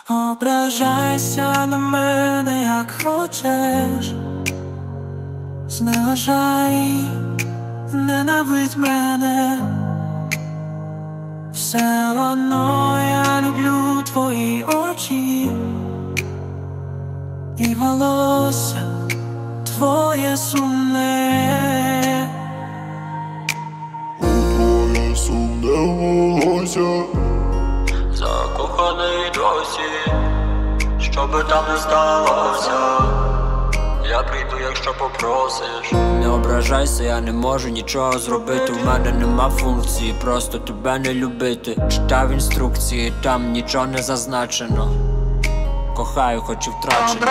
Ображайся на мене, як хочеш, зневажай, ненавидь мене. Все одно я люблю твої очі і волосся твоє сумне. Твоє сумне волосся, Закоханий досі, що би там не сталося, я прийду, якщо попросиш. Не ображайся, я не можу нічого зробити. У мене нема функції, просто тебе не любити. Читав інструкції, там нічого не зазначено. Кохаю, хоч і втрачено.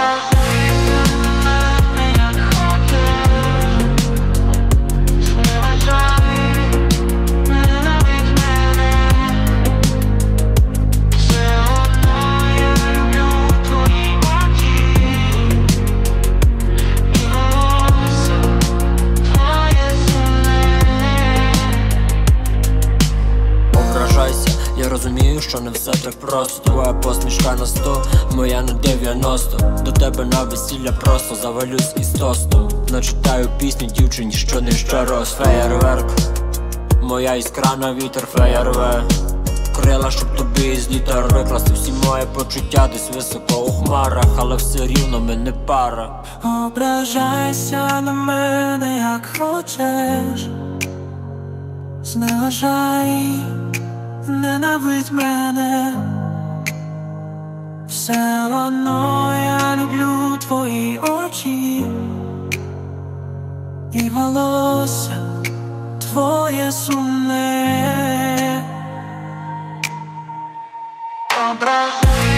Я розумію, що не все так просто. Твоя посмішка на 100, моя на 90. До тебе на весілля просто завалюсь із тостом. Начитаю пісню дівчині, що не ще роз. Феєрверк, моя іскра на вітер, феєрве. Крила, щоб тобі із літер викласти всі мої почуття десь високо у хмарах, але все рівно ми не пара. Ображайся на мене, як хочеш, зневажай, ненавидь мене. Все одно я люблю твої очі і волосся твоє сумне. Ображайся.